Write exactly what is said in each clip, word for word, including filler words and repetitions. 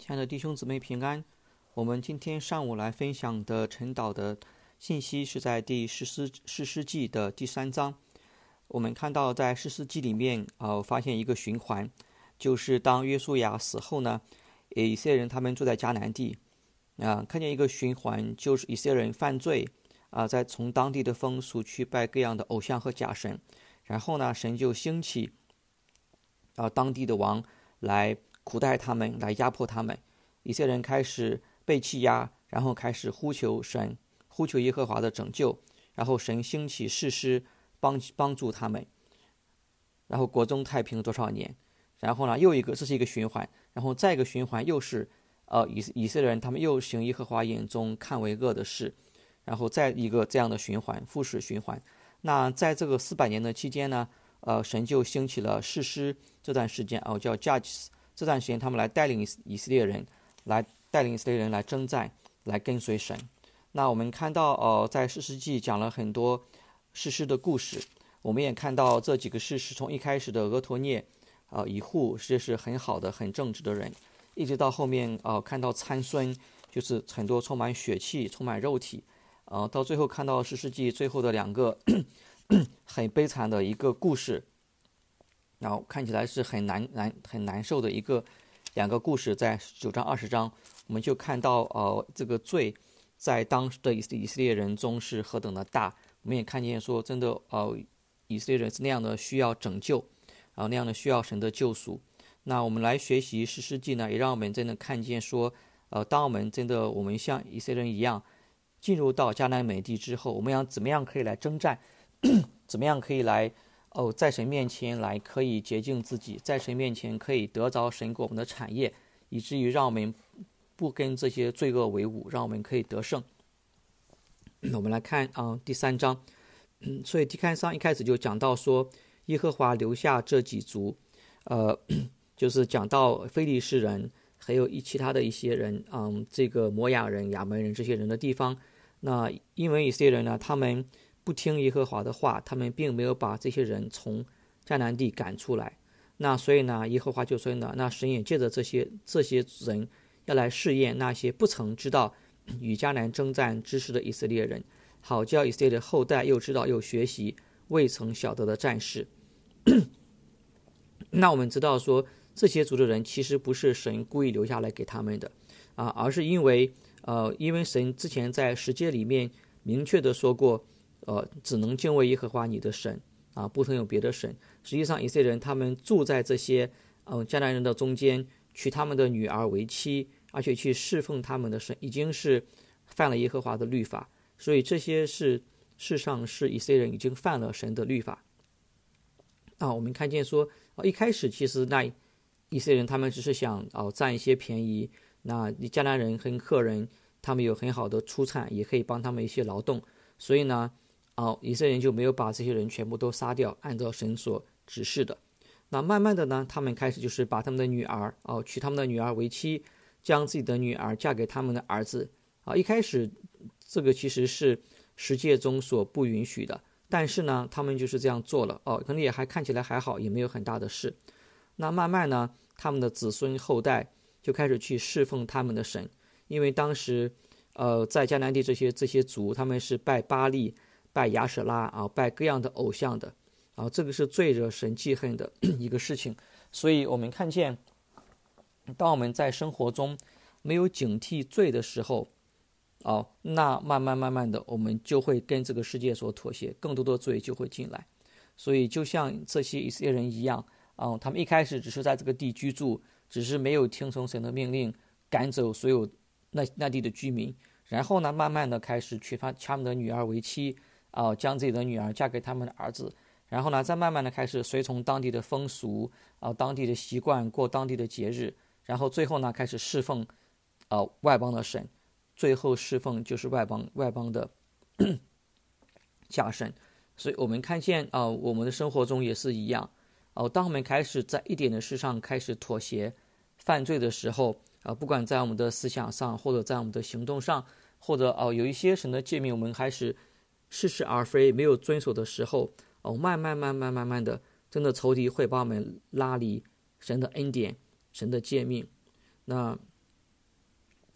亲爱的弟兄姊妹平安。我们今天上午来分享的晨祷的信息是在第士师士师记的第三章。我们看到在士师记里面，呃，发现一个循环，就是当约书亚死后呢，以色列人他们住在迦南地，啊、呃，看见一个循环，就是以色列人犯罪，啊、呃，在从当地的风俗去拜各样的偶像和假神，然后呢，神就兴起啊、呃、当地的王来苦待他们，来压迫他们。以色列人开始被欺压，然后开始呼求神，呼求耶和华的拯救，然后神兴起士师帮帮助他们，然后国中太平多少年。然后呢，又一个这是一个循环，然后再一个循环又是呃以以色列人他们又行耶和华眼中看为恶的事，然后再一个这样的循环，复始循环。那在这个四百年的期间呢，呃，神就兴起了士师这段时间哦，叫 Judges。这段时间，他们来带领以色列人，来带领以色列人来征战，来跟随神。那我们看到，呃，在士师记讲了很多士师的故事。我们也看到这几个士师，从一开始的俄陀聶，呃，以户这是很好的、很正直的人，一直到后面，呃，看到参孙，就是很多充满血气、充满肉体，呃，到最后看到士师记最后的两个很悲惨的一个故事。然后看起来是很难难很难受的一个两个故事，在九章二十章，我们就看到呃这个罪在当时的以以色列人中是何等的大。我们也看见说，真的呃以色列人是那样的需要拯救，然后那样的需要神的救赎。那我们来学习士师记呢，也让我们真的看见说，呃，当我们真的我们像以色列人一样进入到迦南美地之后，我们要怎么样可以来征战，怎么样可以来。哦，在神面前来可以洁净自己，在神面前可以得着神给我们的产业，以至于让我们不跟这些罪恶为伍，让我们可以得胜。我们来看啊、呃、第三章，嗯，所以第三章一开始就讲到说，耶和华留下这几族，呃，就是讲到非利士人，还有一其他的一些人，嗯，这个摩亚人、亚门人这些人的地方。那因为以色列人呢，他们不听耶和华的话，他们并没有把这些人从迦南地赶出来。那所以呢，耶和华就说呢，那神也借着这些这些人要来试验那些不曾知道与迦南征战知识的以色列人，好叫以色列的后代又知道又学习未曾晓得的战事。那我们知道说，这些族的人其实不是神故意留下来给他们的啊，而是因为呃，因为神之前在十诫里面明确的说过。呃，只能敬畏耶和华你的神啊，不曾有别的神。实际上，以色列人他们住在这些嗯、呃、迦南人的中间，娶他们的女儿为妻，而且去侍奉他们的神，已经是犯了耶和华的律法。所以这些是事实上是以色列人已经犯了神的律法啊。我们看见说，啊、一开始其实那以色列人他们只是想哦、呃、占一些便宜，那迦南人和赫人他们有很好的出产，也可以帮他们一些劳动，所以呢。哦，以色列人就没有把这些人全部都杀掉，按照神所指示的。那慢慢的呢，他们开始就是把他们的女儿哦，娶他们的女儿为妻，将自己的女儿嫁给他们的儿子啊。一开始这个其实是十诫中所不允许的，但是呢，他们就是这样做了哦，可能也还看起来还好，也没有很大的事。那慢慢呢，他们的子孙后代就开始去侍奉他们的神，因为当时呃在迦南地这些这些族，他们是拜巴力。拜亚舍拉啊，拜各样的偶像的啊，这个是最惹神记恨的一个事情。所以我们看见，当我们在生活中没有警惕罪的时候，哦，那慢慢慢慢的，我们就会跟这个世界所妥协，更多的罪就会进来。所以就像这些以色列人一样啊，他们一开始只是在这个地居住，只是没有听从神的命令，赶走所有那那地的居民，然后呢，慢慢的开始娶他他们的女儿为妻。啊、呃，将自己的女儿嫁给他们的儿子，然后呢，再慢慢的开始随从当地的风俗，啊、呃，当地的习惯，过当地的节日，然后最后呢，开始侍奉，呃，外邦的神，最后侍奉就是外邦外邦的假神。所以我们看见啊、呃，我们的生活中也是一样，哦、呃，当我们开始在一点的事上开始妥协、犯罪的时候，啊、呃，不管在我们的思想上，或者在我们的行动上，或者哦、呃，有一些神的诫命，我们开始。似是而非，没有遵守的时候，哦，慢慢慢慢慢慢的，真的仇敌会把我们拉离神的恩典、神的诫命。那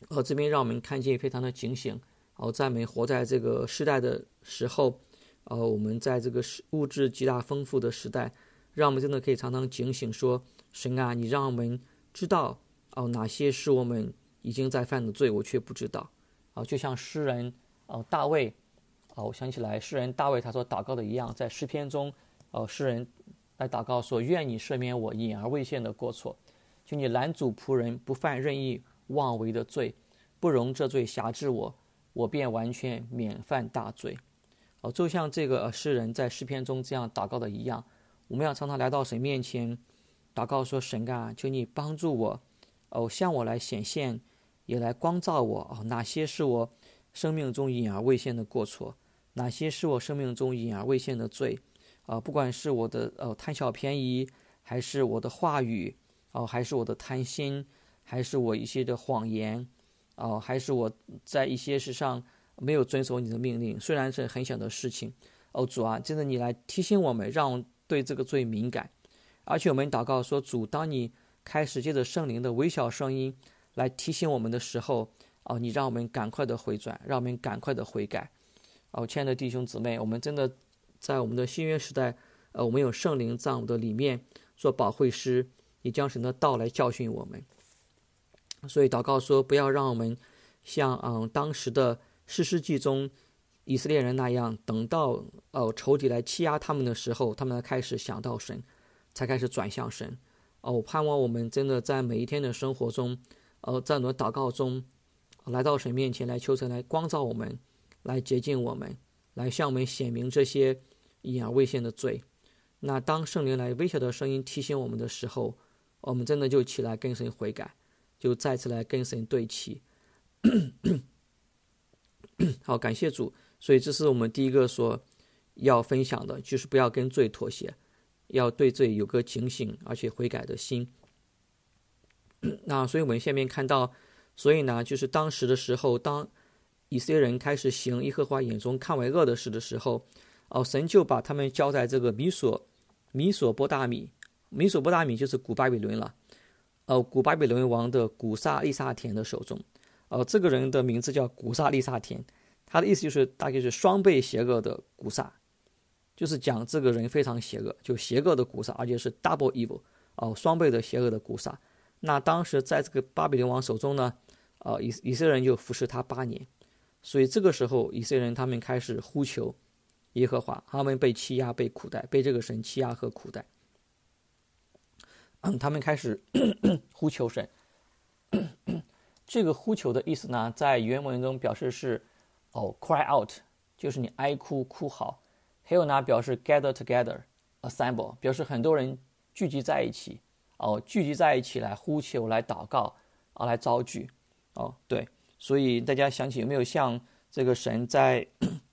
呃，这边让我们看见非常的警醒。哦，在我们活在这个时代的时候，呃，我们在这个物质极大丰富的时代，让我们真的可以常常警醒说，神啊，你让我们知道哦，哪些是我们已经在犯的罪，我却不知道。哦，就像诗人哦大卫，哦，我想起来诗人大卫他所祷告的一样，在诗篇中，哦，诗人来祷告说，愿你赦免我隐而未现的过错，求你拦阻仆人不犯任意妄为的罪，不容这罪辖制我，我便完全免犯大罪。哦，就像这个诗人在诗篇中这样祷告的一样，我们要常常来到神面前祷告说，神啊，求你帮助我，哦，向我来显现，也来光照我，哦，哪些是我生命中隐而未现的过错，哪些是我生命中隐而未现的罪，呃、不管是我的呃贪小便宜，还是我的话语，哦、呃，还是我的贪心，还是我一些的谎言，哦、呃，还是我在一些事上没有遵守你的命令，虽然是很小的事情，哦，主啊，真的你来提醒我们，让我们对这个罪敏感。而且我们祷告说，主，当你开始借着圣灵的微小声音来提醒我们的时候，哦，你让我们赶快的回转，让我们赶快的悔改。哦，亲爱的弟兄姊妹，我们真的在我们的新约时代，呃，我们有圣灵在我们的里面做保惠师，也将神的道来教训我们。所以祷告说，不要让我们像嗯当时的士师记中以色列人那样，等到呃仇敌来欺压他们的时候，他们才开始想到神，才开始转向神。哦，我盼望我们真的在每一天的生活中，呃，在我们的祷告中，来到神面前来求神来光照我们，来洁净我们，来向我们显明这些隐而未现的罪。那当圣灵来微小的声音提醒我们的时候，我们真的就起来跟神悔改，就再次来跟神对齐。好，感谢主。所以这是我们第一个说要分享的，就是不要跟罪妥协，要对罪有个警醒而且悔改的心。那所以我们下面看到，所以呢，就是当时的时候，当以色列人开始行耶和华眼中看为恶的事的时候，哦，神就把他们交在这个米索米索波大米，米索波大米就是古巴比伦了，呃，古巴比伦王的古撒利撒田的手中。呃，这个人的名字叫古撒利撒田，他的意思就是大概是双倍邪恶的古撒，就是讲这个人非常邪恶，就邪恶的古撒，而且是 double evil， 哦，双倍的邪恶的古撒。那当时在这个巴比伦王手中呢，呃，以以色列人就服侍他八年，所以这个时候以色列人他们开始呼求耶和华，他们被欺压、被苦待，被这个神欺压和苦待。嗯，他们开始呼求神。这个呼求的意思呢，在原文中表示是哦 cry out， 就是你哀哭哭嚎。还有呢，表示 gather together assemble， 表示很多人聚集在一起，哦，聚集在一起来呼求、来祷告啊，来招聚。哦，对，所以大家想起有没有像这个神在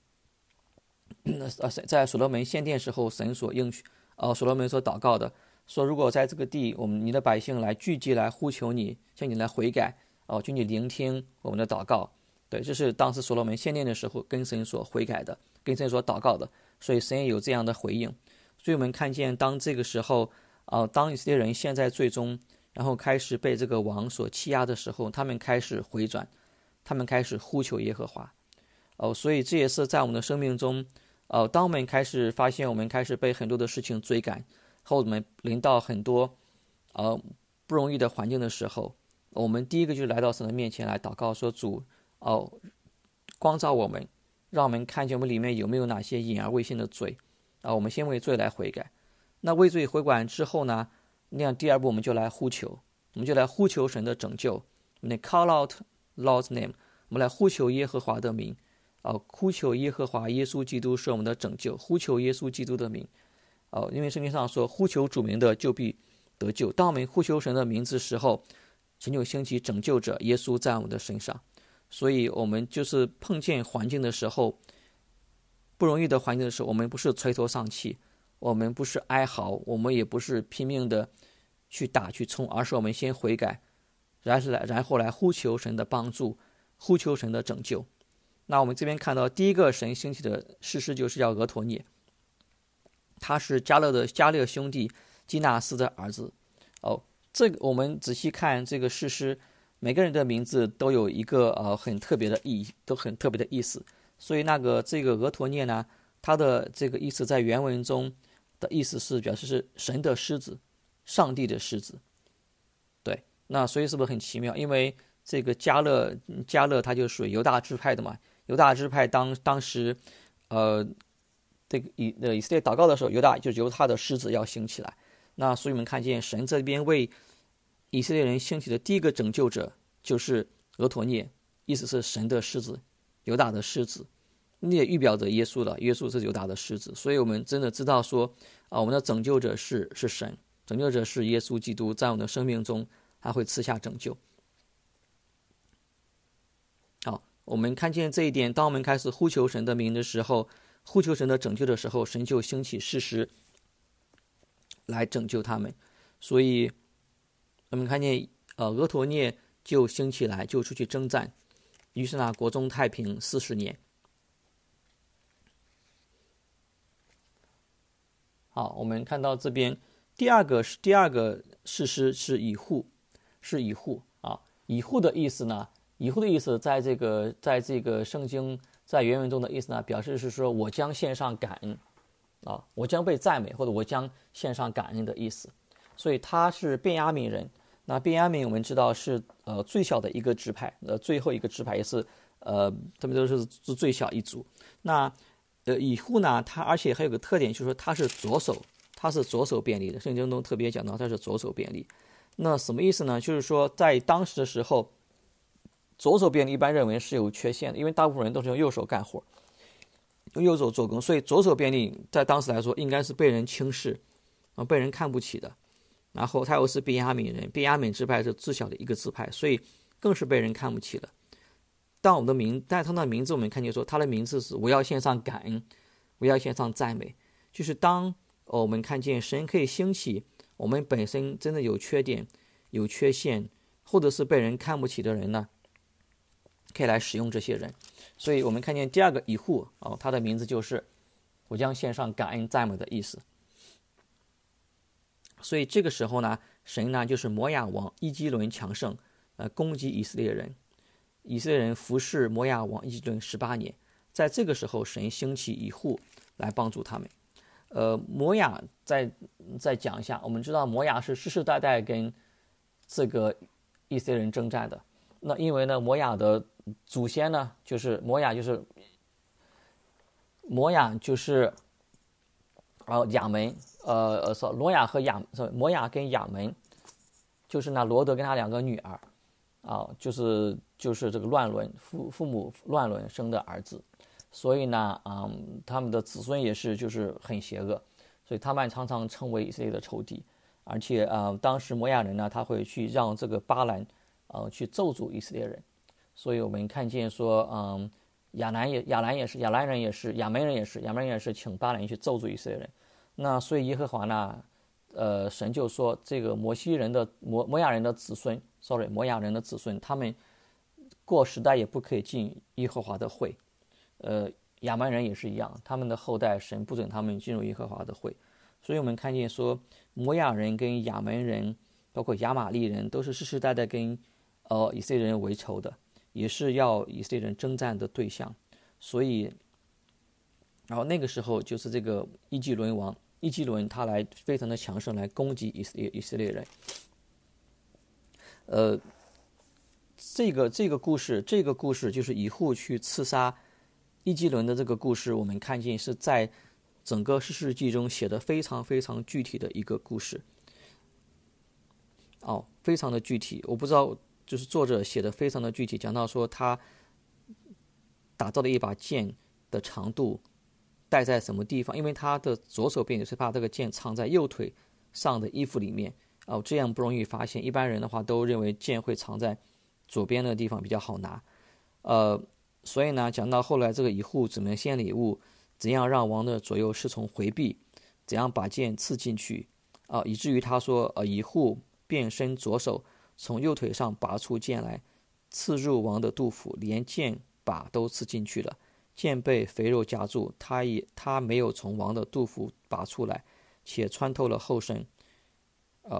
呃在所罗门献殿时候，神所应许，呃，所罗门所祷告的，说如果在这个地，我们你的百姓来聚集来呼求你，向你来悔改，哦，就你聆听我们的祷告。对，这是当时所罗门献殿的时候跟神所悔改的，跟神所祷告的，所以神也有这样的回应。所以我们看见，当这个时候，呃，当以色列人陷在罪中，然后开始被这个王所欺压的时候，他们开始回转，他们开始呼求耶和华。哦，所以这也是在我们的生命中，呃，当我们开始发现我们开始被很多的事情追赶，和我们临到很多呃不容易的环境的时候，我们第一个就是来到神的面前来祷告，说主，哦，光照我们，让我们看见我们里面有没有哪些隐而未现的罪啊、呃，我们先为罪来悔改。那为罪悔改之后呢，那样第二步我们就来呼求，我们就来呼求神的拯救，我们 call out Lord's name， 我们来呼求耶和华的名。哦，呼求耶和华耶稣基督是我们的拯救，呼求耶稣基督的名。哦，因为圣经上说，呼求主名的就必得救。当我们呼求神的名字时候，神就兴起拯救者耶稣在我们的身上。所以我们就是碰见环境的时候，不容易的环境的时候，我们不是垂头丧气，我们不是哀嚎，我们也不是拼命的去打去冲，而是我们先悔改，然后来然后来呼求神的帮助，呼求神的拯救。那我们这边看到第一个神兴起的士师就是叫俄陀涅，他是迦勒的迦勒兄弟基纳斯的儿子。哦，这个我们仔细看这个士师， 每个人的名字都有一个呃很特别的意义，都很特别的意思。所以那个这个俄陀涅呢，它的这个意思在原文中的意思是表示是神的狮子，上帝的狮子。对，那所以是不是很奇妙？因为这个迦勒迦勒他就属于犹大支派的嘛，犹大支派当当时呃这个以呃以色列祷告的时候，犹大就由他的狮子要兴起来。那所以我们看见神这边为以色列人兴起的第一个拯救者就是俄陀涅，意思是神的狮子，犹大的狮子。那也预表着耶稣了，耶稣是犹大的狮子。所以我们真的知道说啊，我们的拯救者是是神，拯救者是耶稣基督，在我们的生命中他会赐下拯救。好，我们看见这一点，当我们开始呼求神的名的时候，呼求神的拯救的时候，神就兴起士师来拯救他们。所以我们看见呃俄陀涅就兴起来，就出去征战，于是呢国中太平四十年。好，我们看到这边第二个第二个士师是以户，是以户啊。以户的意思呢，以户的意思在这个在这个圣经在原文中的意思呢，表示是说我将献上感恩啊，我将被赞美，或者我将献上感恩的意思。所以他是便雅悯人。那便雅悯我们知道是呃最小的一个支派，呃最后一个支派也是呃他们都是最小一族。那呃以户呢，他而且还有个特点，就是说他是左手，他是左手便利的。圣经中特别讲到他是左手便利。那什么意思呢？就是说在当时的时候，左手便利一般认为是有缺陷的，因为大部分人都是用右手干活，用右手做工，所以左手便利在当时来说应该是被人轻视啊，被人看不起的。然后他又是便雅悯人，便雅悯支派是最小的一个支派，所以更是被人看不起的。但我们的名，但他的名字我们看见说，他的名字是我要献上感恩，我要献上赞美。就是当、哦、我们看见神可以兴起我们本身真的有缺点、有缺陷，或者是被人看不起的人呢，可以来使用这些人。所以我们看见第二个以户哦，他的名字就是我将献上感恩赞美的意思。所以这个时候呢，神呢就是摩亚王伊基伦强盛，呃，攻击以色列人。以色列人服侍摩亚王伊基伦十八年，在这个时候，神兴起以户来帮助他们。呃，摩亚再再讲一下，我们知道摩亚是世世代代跟这个以色列人征战的。那因为呢，摩亚的祖先呢，就是摩亚就是摩亚就是呃亚门。呃呃，说罗亚和亚，摩亚跟亚门，就是那罗德跟他两个女儿，啊，就是就是这个乱伦父父母乱伦生的儿子，所以呢，嗯，他们的子孙也是就是很邪恶，所以他们常常成为以色列的仇敌，而且呃，当时摩亚人呢，他会去让这个巴兰，呃，去咒诅以色列人，所以我们看见说，嗯，亚兰也亚兰也是亚兰人也是亚门人也是亚门人也是请巴兰去咒诅以色列人。那所以耶和华呢，呃，神就说这个摩西人的摩摩亚人的子孙 ，sorry， 摩亚人的子孙，他们过时代也不可以进耶和华的会，呃，亚门人也是一样，他们的后代神不准他们进入耶和华的会，所以我们看见说摩亚人跟亚门人，包括亚玛利人，都是世世代代跟呃以色列人为仇的，也是要以色列人征战的对象，所以，然后那个时候就是这个伊基伦王。伊基伦他来非常的强盛，来攻击以色列以色列人。呃，这个这个故事，这个故事就是以户去刺杀伊基伦的这个故事，我们看见是在整个士师记中写的非常非常具体的一个故事。哦，非常的具体，我不知道，就是作者写的非常的具体，讲到说他打造了一把剑的长度。戴在什么地方？因为他的左手边是把这个剑藏在右腿上的衣服里面哦，这样不容易发现。一般人的话都认为剑会藏在左边的地方比较好拿，呃，所以呢，讲到后来这个以户怎么献礼物，怎样让王的左右侍从回避，怎样把剑刺进去啊、呃，以至于他说，呃，以户便伸左手从右腿上拔出剑来，刺入王的肚腹，连剑把都刺进去了。剑被肥肉夹住，他也他没有从王的肚腹拔出来，且穿透了后身。呃，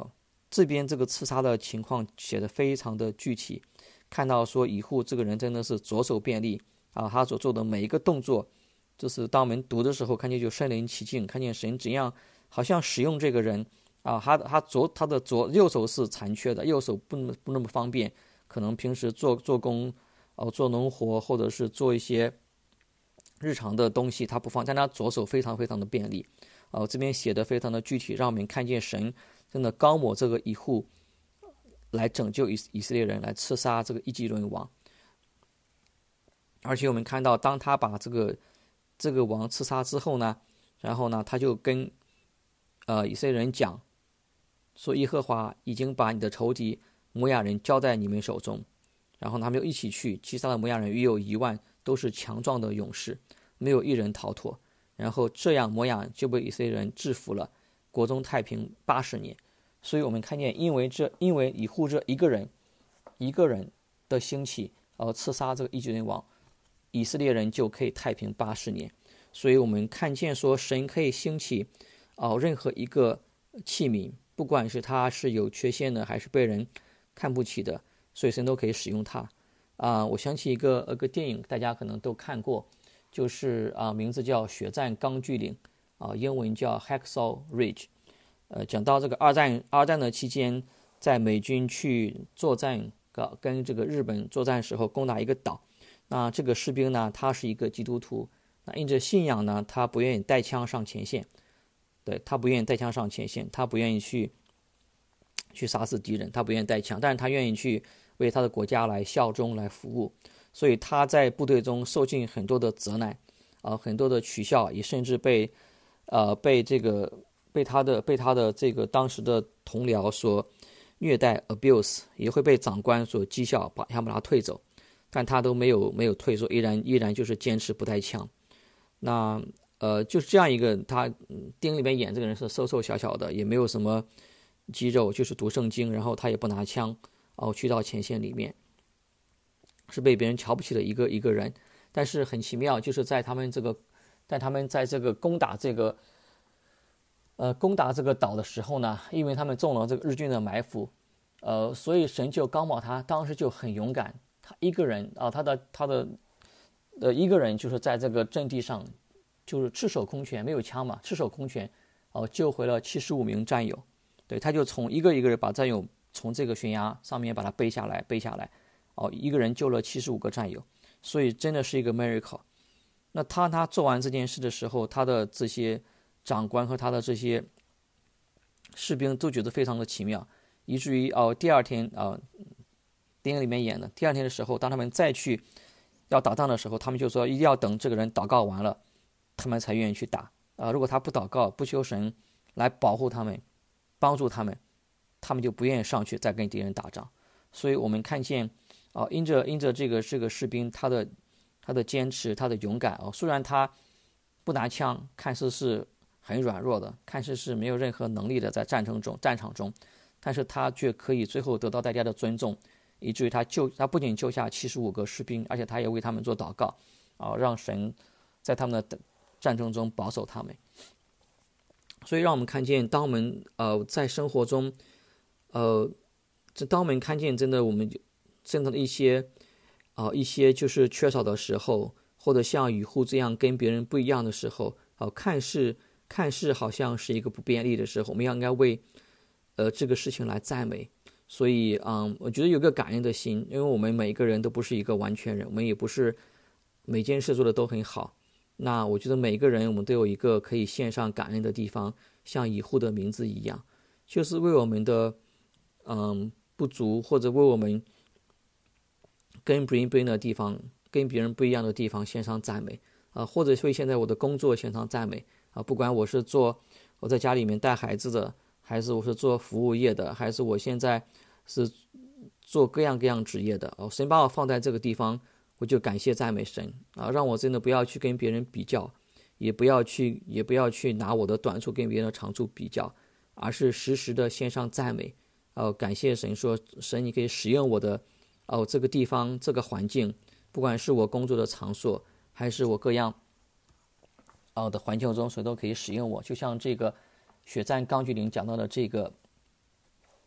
这边这个刺杀的情况写得非常的具体，看到说以户这个人真的是左手便利啊，他所做的每一个动作，就是当我们读的时候，看见就身临其境，看见神怎样好像使用这个人啊，他他左他的左右手是残缺的，右手不那么不那么方便，可能平时做做工哦、做农活或者是做一些日常的东西他不方，但他左手非常非常的便利。哦、这边写的非常的具体，让我们看见神真的高抹这个以户来拯救以以色列人，来刺杀这个伊基伦王。而且我们看到，当他把这个这个王刺杀之后呢，然后呢，他就跟呃以色列人讲说，耶和华已经把你的仇敌摩亚人交在你们手中。然后他们就一起去击杀了摩亚人，约有一万，都是强壮的勇士，没有一人逃脱。然后这样摩亚就被以色列人制服了，国中太平八十年。所以我们看见，因为这因为以户这一个人一个人的兴起，呃，刺杀这个伊基伦王，以色列人就可以太平八十年。所以我们看见说，神可以兴起哦、呃、任何一个器皿，不管是他是有缺陷的，还是被人看不起的，所以神都可以使用它。啊、呃，我想起一个一个电影，大家可能都看过，就是啊、呃，名字叫《血战钢锯岭》啊、呃，英文叫 Hacksaw Ridge。呃，讲到这个二战二战的期间，在美军去作战，跟这个日本作战时候攻打一个岛。那这个士兵呢，他是一个基督徒，那因着信仰呢，他不愿意带枪上前线，对他不愿意带枪上前线，他不愿意去去杀死敌人，他不愿意带枪，但是他愿意去为他的国家来效忠来服务，所以他在部队中受尽很多的责难，啊、呃，很多的取笑，也甚至被呃被这个被他的被他的这个当时的同僚所虐待 abuse， 也会被长官所讥笑，把想把他退走，但他都没有没有退，说依然依然就是坚持不带枪。那呃就是这样一个，他电影里面演这个人是瘦瘦小小的，也没有什么肌肉，就是读圣经，然后他也不拿枪，哦，去到前线里面，是被别人瞧不起的一个一个人。但是很奇妙，就是在他们这个，在他们在这个攻打这个，呃，攻打这个岛的时候呢，因为他们中了这个日军的埋伏，呃，所以神就高冒他，当时就很勇敢，他一个人啊、呃，他的他的呃一个人就是在这个阵地上，就是赤手空拳，没有枪嘛，赤手空拳，哦、呃，救回了七十五名战友。对，他就从一个一个人把战友从这个悬崖上面把他背下来，背下来，哦，一个人救了七十五个战友，所以真的是一个 miracle。那他他做完这件事的时候，他的这些长官和他的这些士兵都觉得非常的奇妙，以至于哦，第二天啊、呃，电影里面演的，第二天的时候，当他们再去要打仗的时候，他们就说一定要等这个人祷告完了，他们才愿意去打啊、呃。如果他不祷告，不求神来保护他们，帮助他们，他们就不愿意上去再跟敌人打仗。所以我们看见啊、呃，因着因着这个这个士兵他的他的坚持，他的勇敢啊、哦，虽然他不拿枪，看似是很软弱的，看似是没有任何能力的在战争中战场中，但是他却可以最后得到大家的尊重，以至于他救他不仅救下七十五个士兵，而且他也为他们做祷告啊、呃，让神在他们的战争中保守他们。所以让我们看见，当我们呃在生活中，呃，这当我们看见真的我们真的一些啊、呃、一些就是缺少的时候，或者像雨户这样跟别人不一样的时候，啊、呃，看似看似好像是一个不便利的时候，我们应该为呃这个事情来赞美。所以嗯，我觉得有个感恩的心，因为我们每一个人都不是一个完全人，我们也不是每件事做的都很好。那我觉得每个人我们都有一个可以献上感恩的地方，像以户的名字一样，就是为我们的嗯不足，或者为我们跟别人不一样的地方，跟别人不一样的地方献上赞美啊、呃，或者为现在我的工作献上赞美啊、呃，不管我是做我在家里面带孩子的，还是我是做服务业的，还是我现在是做各样各样职业的哦，神把我放在这个地方，我就感谢赞美神啊，让我真的不要去跟别人比较，也不要去也不要去拿我的短处跟别人的长处比较，而是时时的献上赞美，哦，感谢神说，神你可以使用我的哦这个地方这个环境，不管是我工作的场所，还是我各样哦的环境中，谁都可以使用我。就像这个血战钢锯岭讲到的这个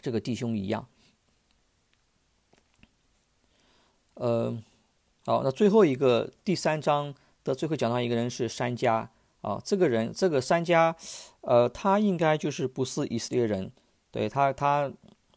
这个弟兄一样。呃，好，那最后一个第三章的最后讲到一个人是珊迦啊，这个人这个珊迦，呃，他应该就是不是以色列人，对他他。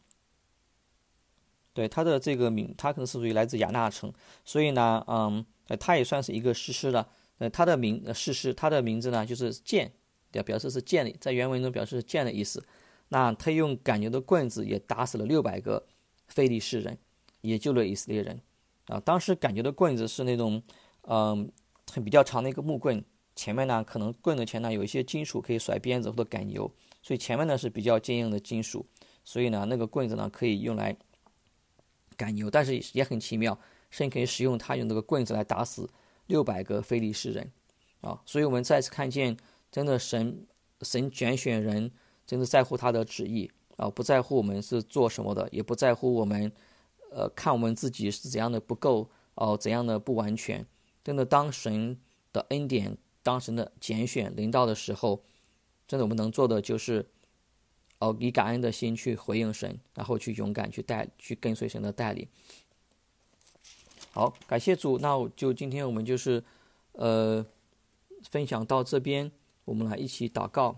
对他的这个名，他可能是属于来自亚纳城，所以呢，嗯，他也算是一个士师了。呃，他的名呃士师，他的名字呢就是剑，对，表示是剑的，在原文中表示是剑的意思。那他用赶牛的棍子也打死了六百个非利士人，也救了以色列人。啊，当时赶牛的棍子是那种，嗯，很比较长的一个木棍，前面呢可能棍的前呢有一些金属可以甩鞭子或者赶牛，所以前面呢是比较坚硬的金属，所以呢那个棍子呢可以用来赶牛，但是也很奇妙，神可以使用他用这个棍子来打死六百个非利士人啊！所以我们再次看见，真的神神拣选人，真的在乎他的旨意啊，不在乎我们是做什么的，也不在乎我们呃看我们自己是怎样的不够哦、呃，怎样的不完全。真的，当神的恩典、当神的拣选临到的时候，真的我们能做的就是哦，以感恩的心去回应神，然后去勇敢去带去跟随神的带领。好，感谢主。那我就今天我们就是呃分享到这边，我们来一起祷告。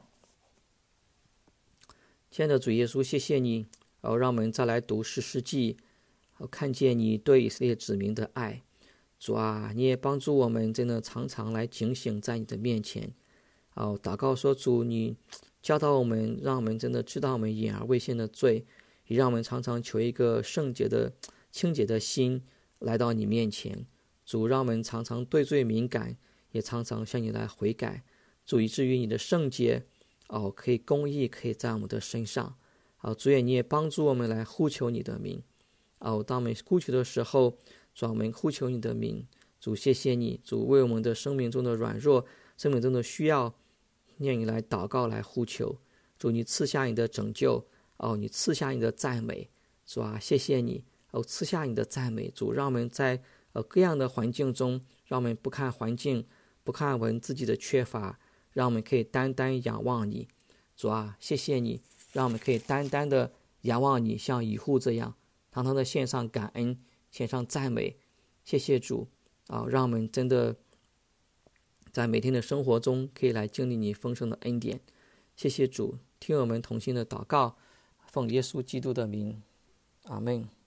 亲爱的主耶稣，谢谢你，然后让我们再来读士师记，看见你对以色列子民的爱。主啊，你也帮助我们真的常常来警醒在你的面前。哦，祷告说主，你教导我们，让我们真的知道我们隐而未现的罪，也让我们常常求一个圣洁的、清洁的心来到你面前。主，让我们常常对罪敏感，也常常向你来悔改。主，以至于你的圣洁，哦，可以公义，可以在我们的身上。哦，主也你也帮助我们来呼求你的名。哦，当我们呼求的时候，主，我们呼求你的名。主，谢谢你，主为我们的生命中的软弱、生命中的需要，念你来祷告，来呼求。主，你赐下你的拯救，哦，你赐下你的赞美。主啊，谢谢你，哦，赐下你的赞美。主，让我们在呃各样的环境中，让我们不看环境，不看我们自己的缺乏，让我们可以单单仰望你。主啊，谢谢你，让我们可以单单的仰望你，像以户这样，常常的献上感恩，献上赞美。谢谢主啊，让我们真的在每天的生活中可以来经历你丰盛的恩典。谢谢主，听我们同心的祷告，奉耶稣基督的名，阿们。